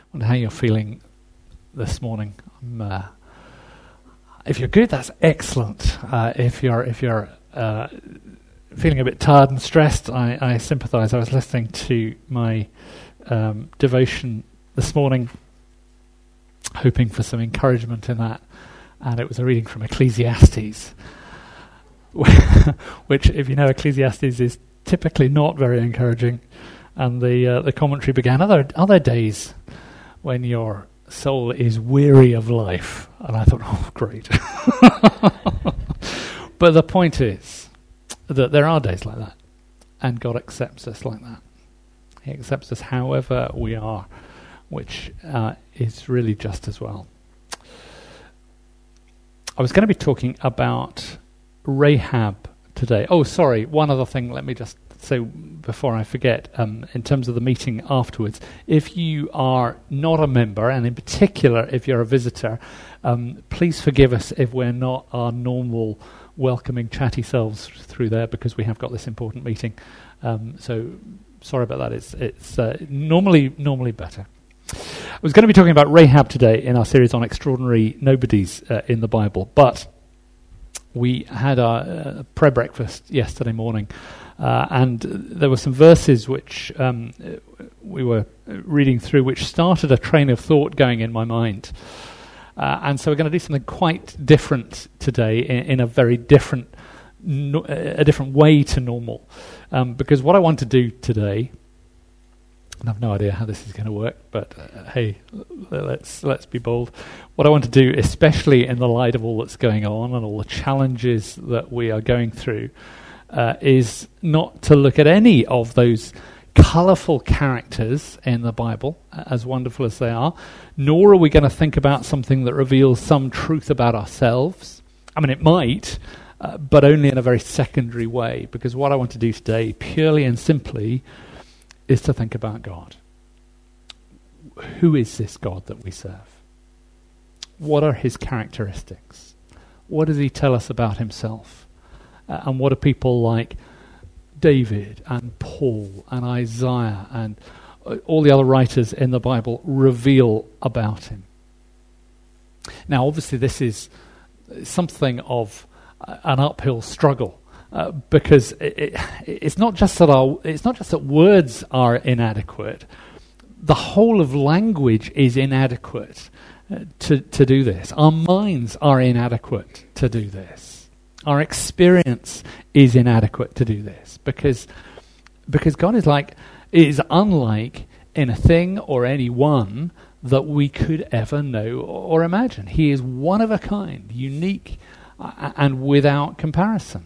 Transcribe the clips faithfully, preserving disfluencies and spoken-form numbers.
wonder how you're feeling this morning. Um, uh, if you're good, that's excellent. Uh, if you're if you're uh, feeling a bit tired and stressed, I, I sympathise. I was listening to my um, devotion this morning, hoping for some encouragement in that, and it was a reading from Ecclesiastes, which, if you know, Ecclesiastes is typically not very encouraging. And the uh, the commentary began, are there, are there days when your soul is weary of life? And I thought, oh, great. But the point is that there are days like that, and God accepts us like that. He accepts us however we are, which uh, is really just as well. I was going to be talking about Rahab today. Oh, sorry, one other thing, let me just say before I forget, um, in terms of the meeting afterwards, if you are not a member, and in particular if you're a visitor, um, please forgive us if we're not our normal welcoming chatty selves through there, because we have got this important meeting. Um, so sorry about that. It's it's uh, normally normally better. I was going to be talking about Rahab today in our series on extraordinary nobodies uh, in the Bible, but we had our uh, prayer breakfast yesterday morning, uh, and there were some verses which um, we were reading through which started a train of thought going in my mind. Uh, and so we're going to do something quite different today in, in a very different no, a different way to normal. Um, because what I want to do today, and I've no idea how this is going to work, but uh, hey, let's let's be bold. What I want to do, especially in the light of all that's going on and all the challenges that we are going through, uh, is not to look at any of those colourful characters in the Bible, as wonderful as they are, nor are we going to think about something that reveals some truth about ourselves. I mean, it might, uh, but only in a very secondary way, because what I want to do today, purely and simply, is to think about God. Who is this God that we serve? What are his characteristics? What does he tell us about himself? Uh, and what do people like David and Paul and Isaiah and uh, all the other writers in the Bible reveal about him? Now, obviously, this is something of uh, an uphill struggle. Uh, because it, it, it's not just that our, it's not just that words are inadequate. The whole of language is inadequate uh, to to do this. Our minds are inadequate to do this. Our experience is inadequate to do this, because because God is like is unlike anything or anyone that we could ever know or imagine. He is one of a kind, unique, uh, and without comparison.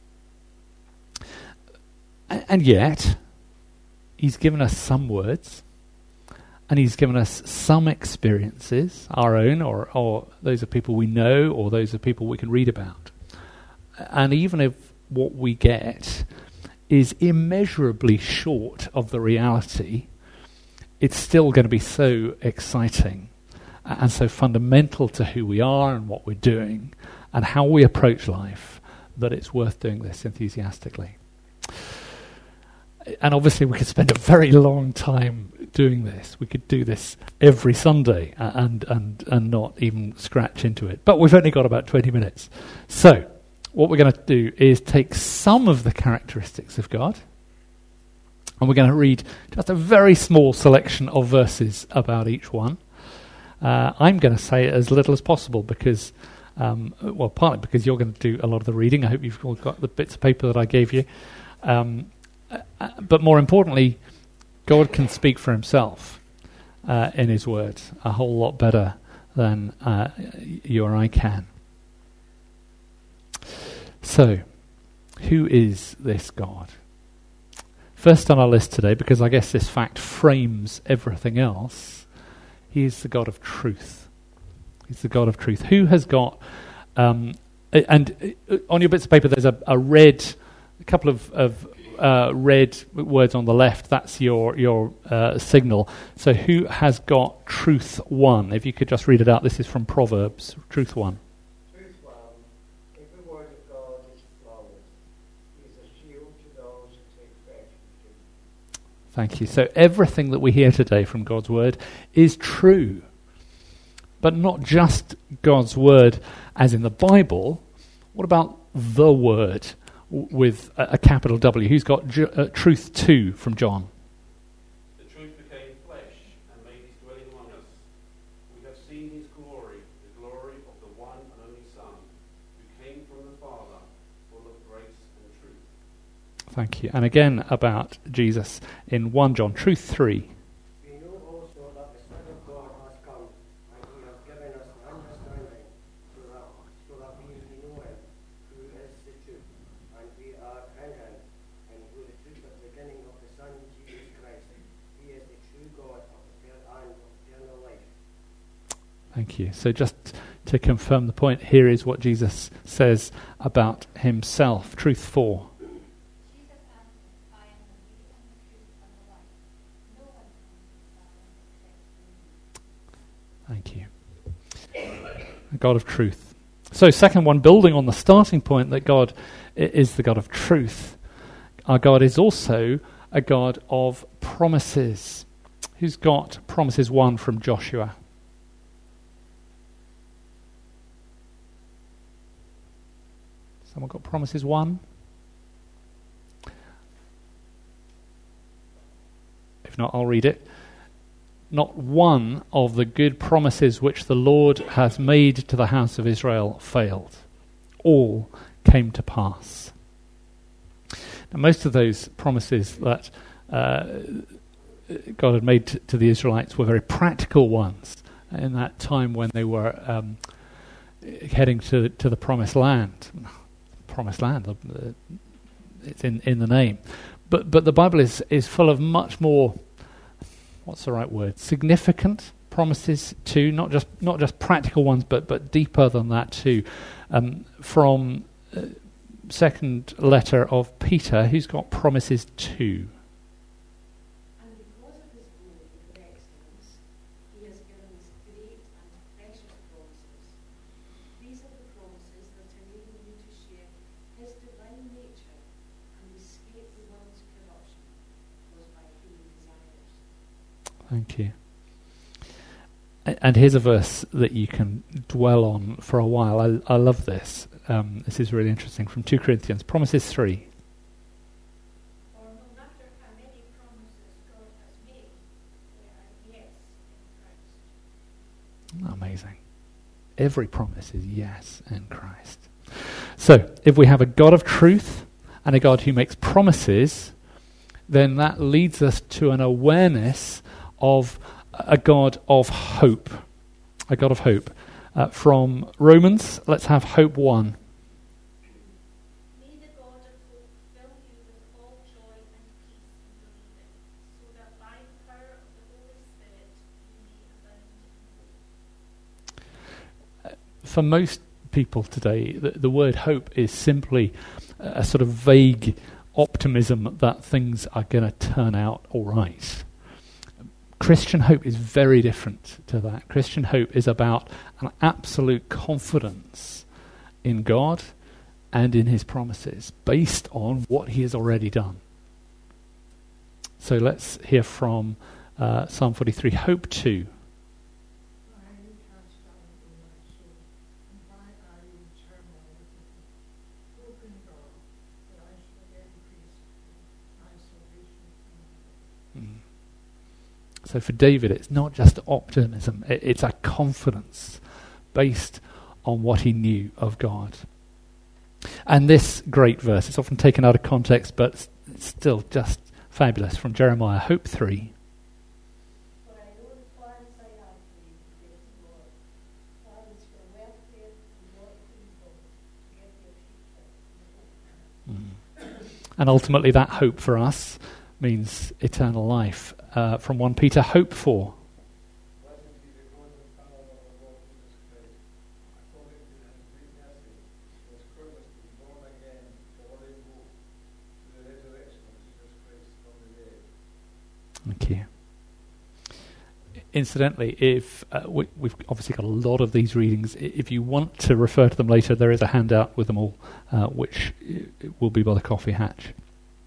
And yet, he's given us some words, and he's given us some experiences, our own, or, or those of people we know, or those of people we can read about. And even if what we get is immeasurably short of the reality, it's still going to be so exciting and so fundamental to who we are and what we're doing and how we approach life that it's worth doing this enthusiastically. And obviously we could spend a very long time doing this. We could do this every Sunday uh, and, and, and not even scratch into it. But we've only got about twenty minutes. So what we're going to do is take some of the characteristics of God, and we're going to read just a very small selection of verses about each one. Uh, I'm going to say as little as possible because, um, well, partly because you're going to do a lot of the reading. I hope you've all got the bits of paper that I gave you. Um, Uh, but more importantly, God can speak for himself uh, in his word a whole lot better than uh, you or I can. So, who is this God? First on our list today, because I guess this fact frames everything else, he is the God of truth. He's the God of truth. Who has got, um, and uh, on your bits of paper there's a, a red, a couple of, of Uh, red words on the left. That's your your uh, signal. So who has got truth one? If you could just read it out. This is from Proverbs, truth one. Truth one. If the word of God is flawless, he is a shield to those who take refuge in him. Thank you. So everything that we hear today from God's word is true. But not just God's word as in the Bible. What about the word w- with a, a capital W? Who's got ju- uh, truth two from John? The truth became flesh and made his dwelling among us. We have seen his glory, the glory of the one and only Son, who came from the Father, full of grace and truth. Thank you. And again about Jesus in First John, truth three. We know also that the Son of God has come, and he has given us understanding, so that, so that we may know him, who is the truth, and we are in him, and who the truth at the beginning of the Son, Jesus Christ. He is the true God of eternal and of eternal life. Thank you. So just to confirm the point, here is what Jesus says about himself. Truth four. Thank you. A God of truth. So second one, building on the starting point that God is the God of truth, our God is also a God of promises. Who's got promises one from Joshua? Someone got promises one? If not, I'll read it. Not one of the good promises which the Lord has made to the house of Israel failed. All came to pass. Now, most of those promises that uh, God had made to, to the Israelites were very practical ones in that time when they were um, heading to, to the promised land. Promised land, uh, it's in, in the name. But but the Bible is, is full of much more, what's the right word, significant promises too, not just not just practical ones, but but deeper than that too. Um, from uh, second letter of Peter, who's got promises too. And because of his glory and excellence, he has given us great and precious promises. These are the promises that enable you to share his divine nature and escape the world's corruption caused by human desires. Thank you. And here's a verse that you can dwell on for a while. I, I love this. Um, this is really interesting. From Second Corinthians, Promises three. For no matter how many promises God has made, they are yes in Christ. Amazing. Every promise is yes in Christ. So, if we have a God of truth and a God who makes promises, then that leads us to an awareness of a God of hope. A God of hope. Uh, from Romans, let's have hope one. May the God of hope fill you with all joy and peace in believing, so that by the power of the Holy Spirit you may abound in hope. For most people today, the, the word hope is simply a sort of vague optimism that things are going to turn out all right. Christian hope is very different to that. Christian hope is about an absolute confidence in God and in his promises based on what he has already done. So let's hear from uh, Psalm forty-three, Hope two. Why are you cast down, O my soul, and why are you in turmoil within me? Hope in God, that I shall again increase my salvation from my God. Mm. So for David, it's not just optimism, it, it's a confidence based on what he knew of God. And this great verse, it's often taken out of context, but it's still just fabulous, from Jeremiah, Hope three. For I know the plans I have for you, declares the Lord, plans for welfare and not for evil, to give you a future and hope. Mm. And ultimately that hope for us means eternal life. Uh, from First Peter, Hope four. Blessed be the God and power of our Lord Jesus Christ. According to his great mercy, he has caused us to be born again to a living hope, to the resurrection of Jesus Christ from the dead. Thank you. Incidentally, if uh, we, we've obviously got a lot of these readings, I- if you want to refer to them later, there is a handout with them all, uh, which uh, will be by the coffee hatch.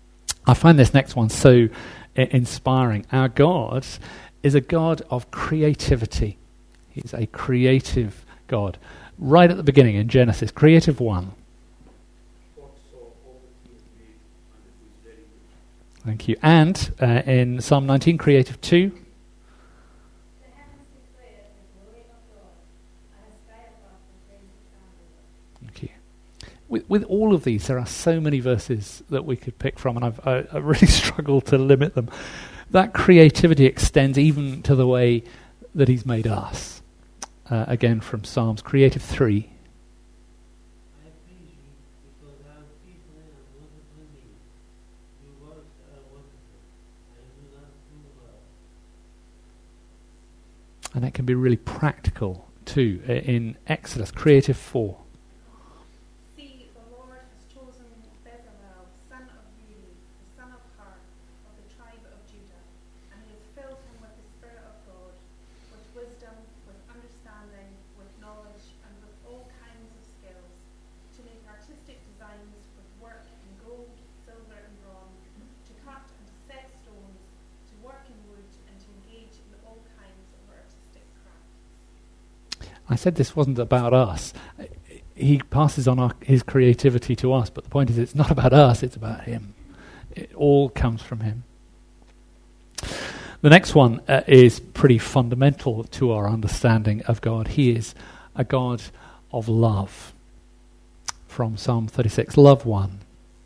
I find this next one so I- inspiring. Our God is a God of creativity. He's a creative God. Right at the beginning in Genesis, creative one. God saw all that he had made, and it was very good. Thank you. And uh, in Psalm nineteen, creative two. The heavens declare the glory of God, and the sky above proclaims his handiwork. Thank you. With, with all of these, there are so many verses that we could pick from, and I've I, I really struggled to limit them. That creativity extends even to the way that he's made us. Uh, again from Psalms, creative three. I praise you because our people are wonderful made. Your works are wonderful. I do not do well. And that can be really practical too. I- In Exodus, creative four. See, the Lord has chosen Bezalel, son of Uri, the son of Hur, of the tribe of Judah, and he has filled him with the Spirit of God, with wisdom, with understanding, with knowledge, and with all kinds of skills, to make artistic designs with work in gold, silver, and bronze, to cut and to set stones, to work in wood, and to engage in all kinds of artistic crafts. I said this wasn't about us. He passes on our, his creativity to us, but the point is it's not about us, it's about him. It all comes from him. The next one uh, is pretty fundamental to our understanding of God. He is a God of love. From Psalm thirty-six, love one.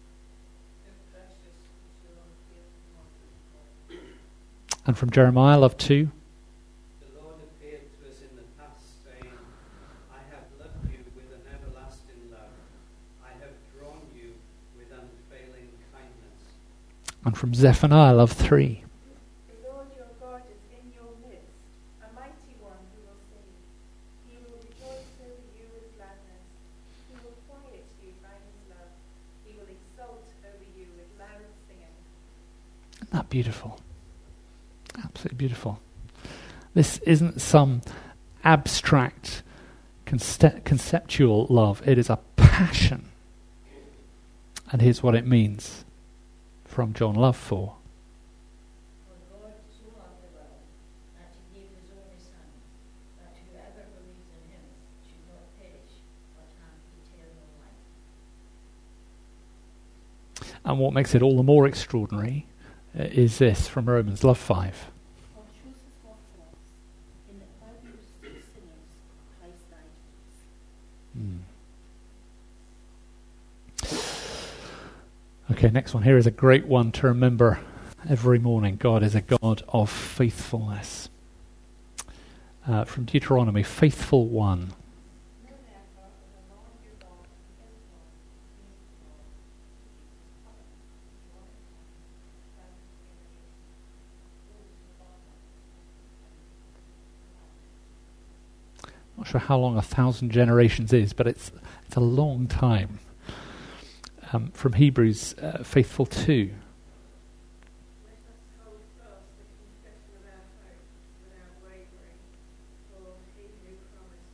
And from Jeremiah, love two. The Lord appeared to us in the past, saying, I have loved you with an everlasting love. I have drawn you with unfailing kindness. And from Zephaniah, love three. The Lord your God is in your midst, a mighty one who will save. He will rejoice over you with gladness. He will quiet you by his love. He will exult over you with loud singing. Isn't that beautiful? Absolutely beautiful. This isn't some abstract conce- conceptual love. It is a passion. And here's what it means from John Love four. For God so loved the world that he gave his only Son, that whoever believes in him should not perish, but have eternal life. And what makes it all the more extraordinary uh, is this from Romans, love five. For truth is not false, in that while we were still sinners, Christ died for us. Hmm. Okay, next one here is a great one to remember every morning. God is a God of faithfulness. Uh, from Deuteronomy, faithful one. Know therefore that the Lord your God is God, he is the Lord, Not sure how long a thousand generations is, but it's it's a long time. Um, from Hebrews, uh, faithful two. Let us hold fast the confession of our hope without wavering, for he who promised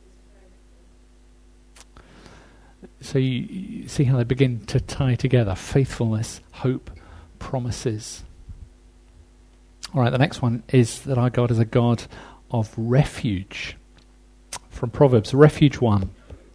is faithful. So you, you see how they begin to tie together: faithfulness, hope, promises. All right, the next one is that our God is a God of refuge. From Proverbs, refuge one.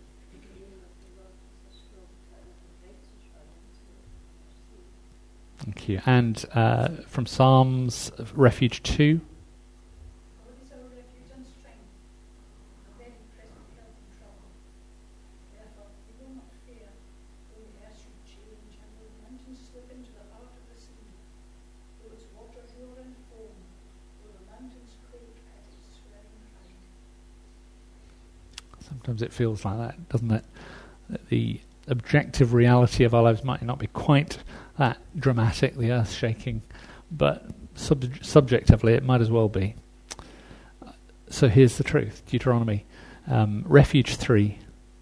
Thank you. And uh, from Psalms, refuge two. God is our refuge and strength, a very present help in trouble. Therefore, we will not fear, though the earth should change, and though the mountains slip into the heart of the sea, though its waters roar and foam, though the mountains quake at its swelling height. Sometimes it feels like that, doesn't it? That the objective reality of our lives might not be quite that dramatic, the earth shaking, but sub- subjectively it might as well be. So here's the truth, Deuteronomy, um, refuge three.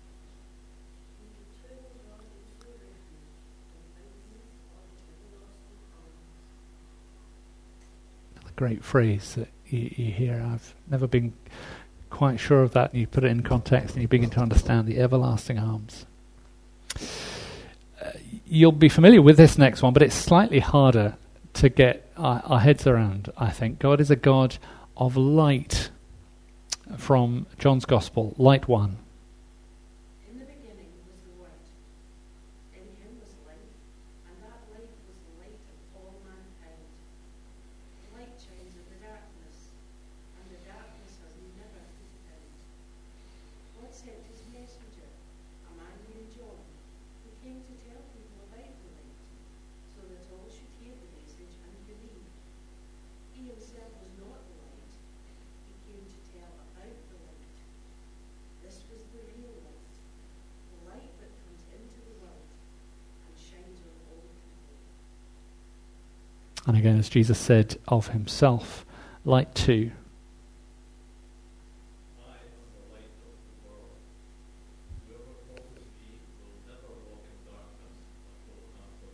Another great phrase that you, you hear. I've never been quite sure of that, and you put it in context and you begin to understand the everlasting arms. Uh, you'll be familiar with this next one, but it's slightly harder to get our, our heads around, I think. God is a God of light, from John's Gospel, light one. In the beginning was the Word. In him was life, and that light was the light of all mankind. Light shines in the darkness, and the darkness has never put it out. God sent his messenger, a man named John, who came to tell people about the light, so that all should hear the message and believe. He himself was not the light. He came to tell about the light. This was the real light, the light that comes into the world and shines on all people. And again, as Jesus said of himself, light two. I am the light of the world. Whoever follows me will never walk in darkness, but will have the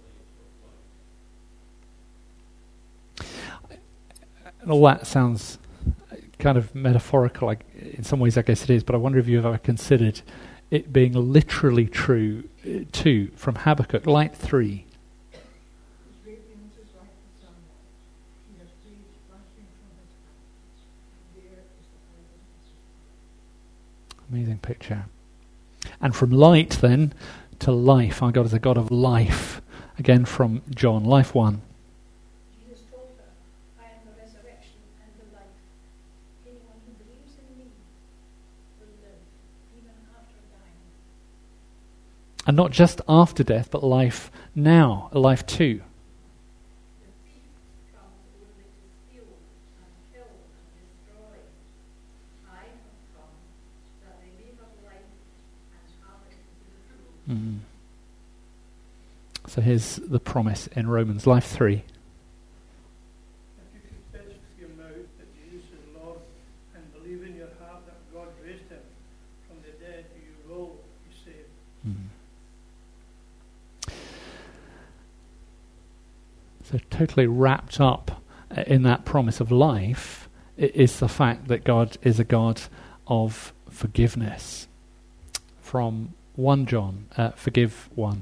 light of life. And all that sounds kind of metaphorical, like, in some ways I guess it is, but I wonder if you've ever considered it being literally true uh, too, from Habakkuk, light three. His radiance is like the sunlight. He has rays flashing from his hand. There is the brightness of his light. Amazing picture. And from light then to life. Our God is a God of life. Again from John, life one. Jesus told her, I am the resurrection and the life. Anyone who believes in me will live, even after dying. And not just after death, but life now, life two. The thief comes only to steal and kill and destroy. I have come that they may have life and have it to the full. Mm. So here's the promise in Romans, life three. If you confess with your mouth that Jesus is Lord and believe in your heart that God raised him from the dead, you will be saved. Mm. So totally wrapped up uh, in that promise of life i- is the fact that God is a God of forgiveness. From First John, uh, forgive one.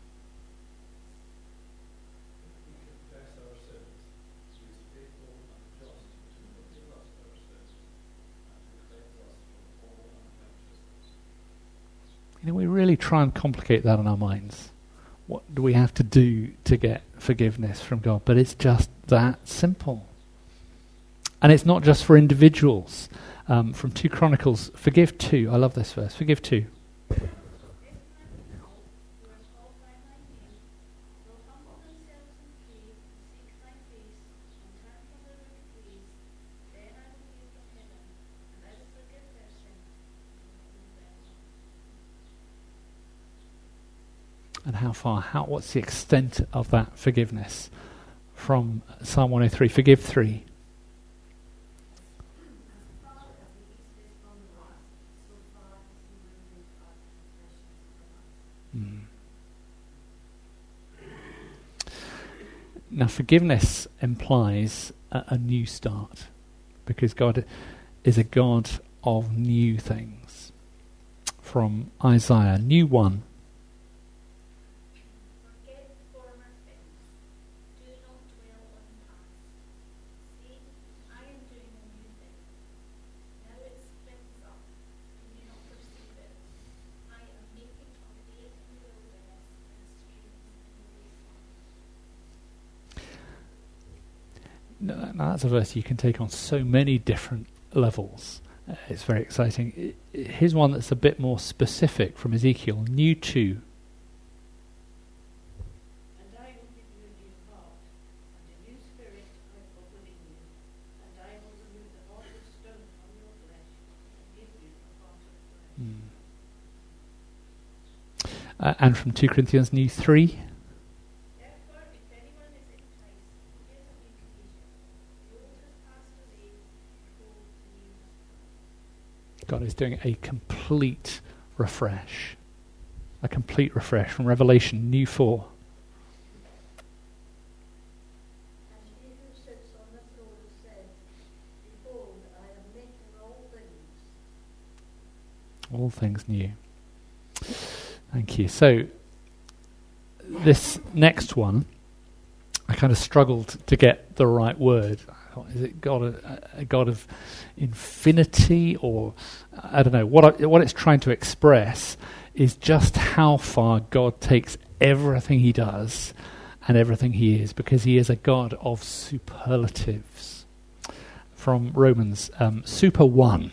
If we confess our sins, he is faithful and just to forgive us our sins and to cleanse us from all unrighteousness. You know, we really try and complicate that in our minds. What do we have to do to get forgiveness from God? But it's just that simple. And it's not just for individuals. Um, from two Chronicles, forgive two. I love this verse. Forgive two. If my people, who are called by my name, will humble themselves and pray, and seek my face, and turn from their wicked ways, then I will hear from heaven, and I will forgive their sin, and will heal them. And how far? How? What's the extent of that forgiveness? From Psalm one oh three, forgive three. As far as the east is from the west, so far as he removed our transgressions from us. Mm. Now, forgiveness implies a, a new start, because God is a God of new things. From Isaiah, new one. Forget former things. Do not dwell on the past. See, I am doing a new thing. Now it springs up. Do you not perceive it? I am making a way in the wilderness and streams in the wasteland. Now, that's a verse you can take on so many different levels. Uh, it's very exciting. I- I- Here's one that's a bit more specific from Ezekiel, new two. And I will give you a new heart, and a new spirit I will put within you, and I will remove the heart of stone from your flesh, and give you a heart of flesh. Mm. Uh, and from two Corinthians, new three. Therefore, if anyone is in Christ, he is a new creation. The old has passed away, behold, the new has come. God is doing a complete refresh. A complete refresh from Revelation, new four. And he who sits on the throne said, Behold, I am making all things. All things new. Thank you. So, this next one, I kind of struggled to get the right word. I thought, is it God a, a God of infinity, or I don't know what I, what it's trying to express is just how far God takes everything he does and everything he is, because he is a God of superlatives. From Romans, um, super one.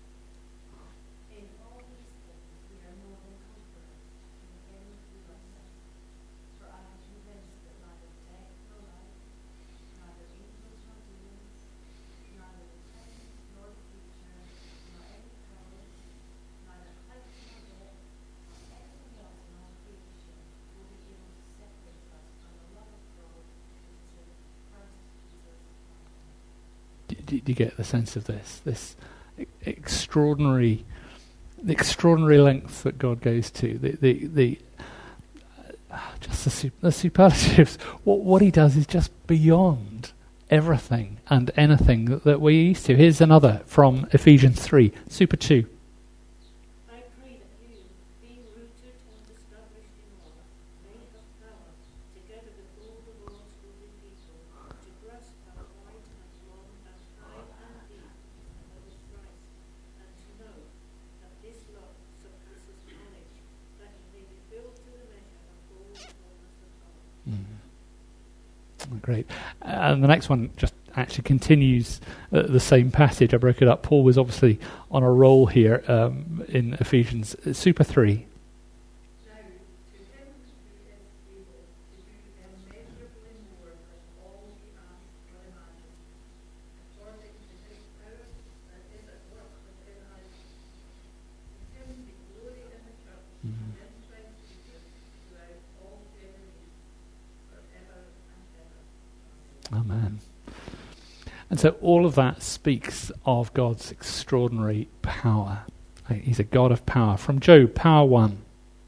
In all these things we are more than conquerors in him who loves us. For I am convinced that neither death nor life, neither angels nor demons, neither the present nor the future, nor any powers, neither height nor depth, nor anything else in all creation will be able to separate us from the love of God which is in Christ Jesus our Lord. Do, do you get the sense of this? This e- extraordinary, the extraordinary length that God goes to. The the, the uh, just the, su- the superlatives. What what he does is just beyond everything and anything that, that we're used to. Here's another from Ephesians three, super two. I pray that you, being rooted and established in love, may have power, together with all the Lord's holy people, to grasp how wide and long and high and deep is the love of Christ, and to know that this love surpasses knowledge, that you may be filled to the measure of all the fullness of God. Mm. Great. And the next one just actually continues uh, the same passage. I broke it up. Paul was obviously on a roll here um, in Ephesians. Uh, Super three. Now, to him who is able to do immeasurably more than all we ask or imagine, according to his power that is at work within us. To him be glory in the church and in Christ Jesus throughout all generations, forever and ever. Amen. And so all of that speaks of God's extraordinary power. Like, he's a God of power. From Job, power one.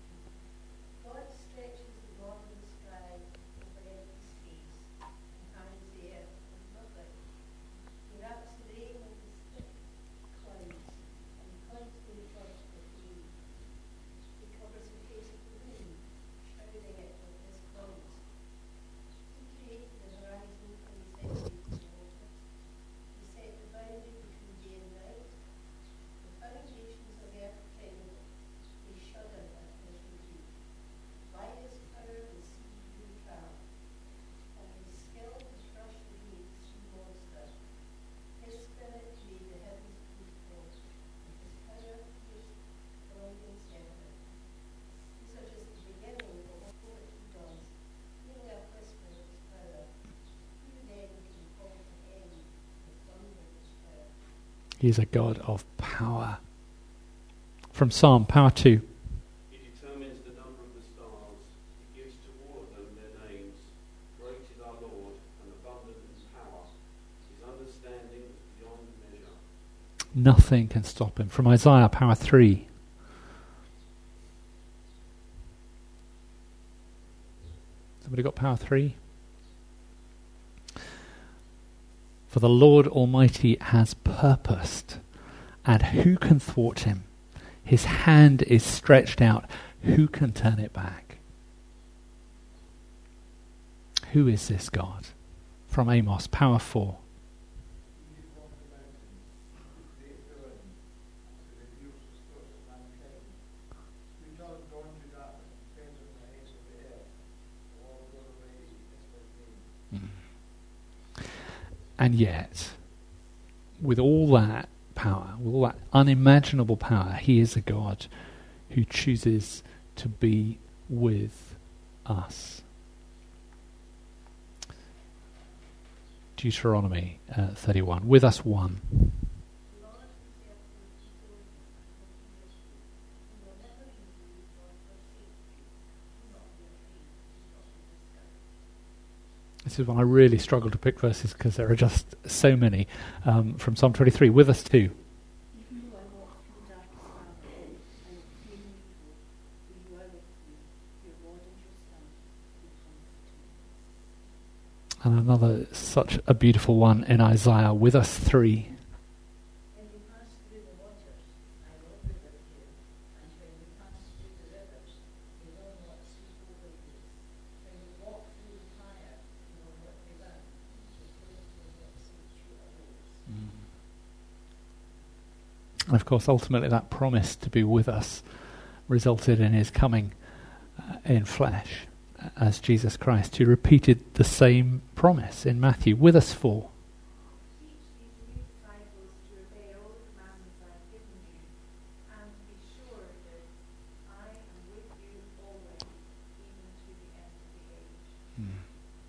God stretches the rod of the sky over empty space and hangs the earth with nothing. He wraps the rain with his thick clouds and points to the church with rain. He covers the face of the moon, shrouding it with his clouds. He created the horizon and he separated the waters. He set the boundary between day and night. The foundations of the earth tremble. They shudder at his rebuke. By his power the sea grew calm, and his skill has crushed the great sea monster. His spirit made the heavens peaceful, and his power pierced the blinding serpent. These are just the beginning of all that he does, merely a whisper of his power. Who then can call to end the thunder of his power? He's a God of power. From Psalm, power two. He determines the number of the stars. He gives to all of them their names. Great is our Lord, and abundant in power. His understanding is beyond measure. Nothing can stop him. From Isaiah, power three. Somebody got power three? For the Lord Almighty has purposed, and who can thwart him? His hand is stretched out. Who can turn it back? Who is this God? From Amos, power four. He formed the mountains, he created the wind, and reveals the thoughts of mankind. Who does dawn to darkness and spreads on the heights of the earth? The Lord God Almighty is his name. And yet, with all that power, with all that unimaginable power, he is a God who chooses to be with us. Deuteronomy uh, thirty-one. With us one. Lord, who said to us before you, will be with you, and will never leave you nor forsake you. Do not be afraid, do not be discouraged. This is when I really struggle to pick verses because there are just so many. Um, from Psalm twenty-three. With us two. Even though I walk through the darkest valley, I will fear no evil, for you are with me. Your rod and your staff, they comfort me. And another such a beautiful one in Isaiah. With us three. When you pass through the waters, I will be with you, and when you pass through the rivers, they will not sweep over you. And of course, ultimately that promise to be with us resulted in his coming uh, in flesh uh, as Jesus Christ, who repeated the same promise in Matthew, with us for. Teach these new disciples to obey all the commandments I have given you, and be sure that I am with you always, even to the end of the age.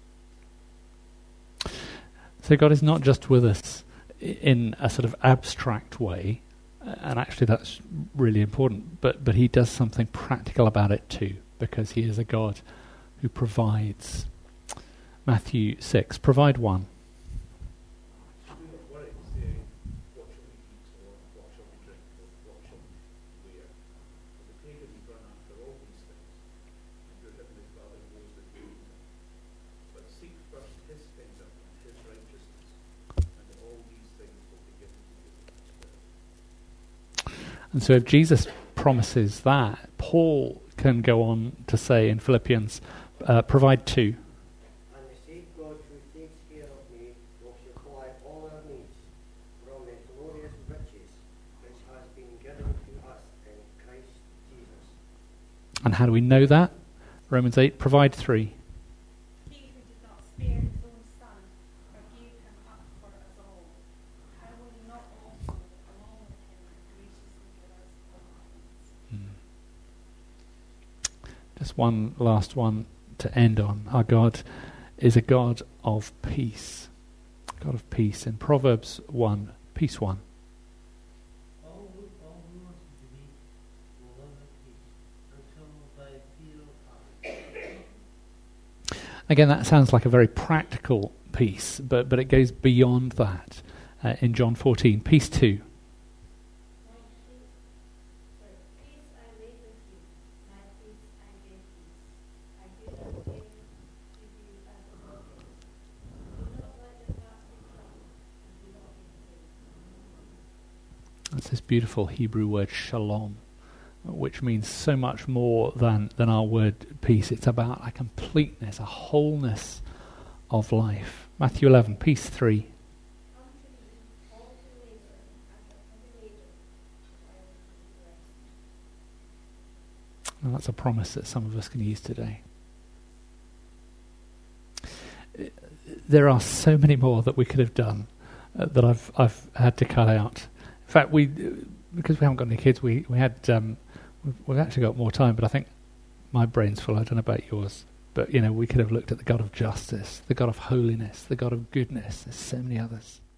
So God is not just with us in a sort of abstract way, and actually that's really important, but, but he does something practical about it too, because he is a God who provides. Matthew six, provide one. Do not worry, saying, what shall we eat, or what shall we drink, or what shall we wear? For the pagans run after all these things, and your heavenly Father knows that you need them. But seek first his kingdom and his righteousness, and all these things will be given to you as well. And so if Jesus promises that, Paul can go on to say in Philippians, uh, provide two. And the same God who takes care of me will supply all our needs from the glorious riches which has been given to us in Christ Jesus. And how do we know that? Romans eight, provide three. He who did not spare his own son, but gave him up for us all, how will he not also, along with him, graciously give us all things? Just one last one to end on. Our God is a God of peace. God of peace. In Proverbs one, peace one. All who, all who want to be will love and peace until they feel hard. Again, that sounds like a very practical peace, but, but it goes beyond that. Uh, in John fourteen, peace two. My peace, sorry, peace I leave with you, my peace I give you. I do not give to you as the world gives. Do not let your hearts be troubled, and do not be afraid. That's this beautiful Hebrew word shalom, which means so much more than, than our word peace. It's about a completeness, a wholeness of life. Matthew eleven, peace three. Come to me, all who labor and are heavy laden, and I will give you rest. And that's a promise that some of us can use today. There are so many more that we could have done uh, that I've I've had to cut out. In fact, we because we haven't got any kids, we we had um, we've, we've actually got more time. But I think my brain's full. I don't know about yours, but you know, we could have looked at the God of justice, the God of holiness, the God of goodness. There's so many others.